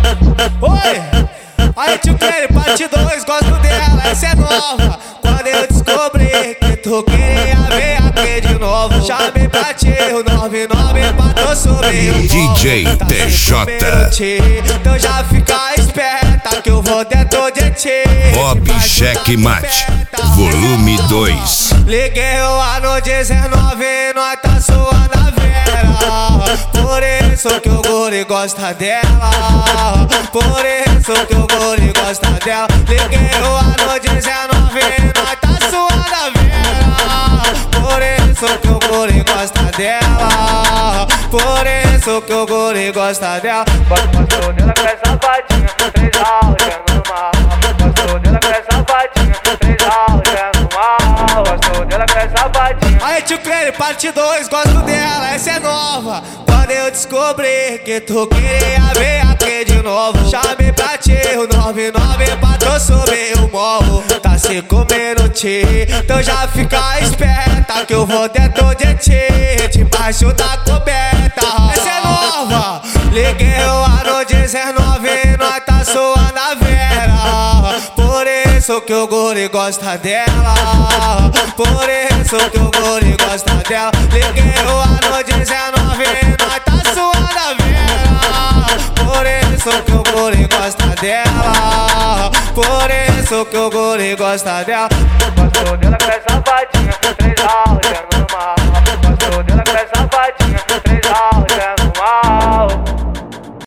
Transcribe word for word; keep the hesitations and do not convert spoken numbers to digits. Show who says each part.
Speaker 1: Oi! Aí tio Kelly, parte dois, gosto dela, essa é nova. Quando eu descobri que tu queria ver aqui de novo, chamei pra ti o nove nove pra tu subir o
Speaker 2: D J
Speaker 1: tá
Speaker 2: T J.
Speaker 1: Então já fica esperta que eu vou dentro de ti.
Speaker 2: Bob Checkmate, volume dois.
Speaker 1: Liguei o ano dezenove e nós tá suando a vera. Por isso que o guri gosta dela. Por isso que o guri gosta dela. Liguei o ano dezenove e nós tá suando a vera. Por isso que o guri gosta dela. Por isso que o guri gosta dela.
Speaker 3: Gostou dela com essa patinha, três aulas é normal. Gostou dela com essa patinha, três aulas é normal. Gostou dela com essa patinha.
Speaker 1: Aí tio Kelly, parte dois, gosto dela, essa é nova. Quando eu descobri que tu queria ver aqui de novo, chamei pra ti o nove nove pra tu subir o morro. Tá se comendo ti, então já fica esperta que eu vou dentro de ti, debaixo da coberta. Essa é nova. Liguei o ano dezenove e nós tá suando a vera. Por isso que o guri gosta dela. Por isso que o guri gosta dela. Liguei o ano dezenove e nós tá suando a vera. Por isso que o guri gosta dela. Por isso que o guri gosta dela.
Speaker 3: Gostou dela com essa patinha, três aulas é normal. Gostou dela com essa patinha.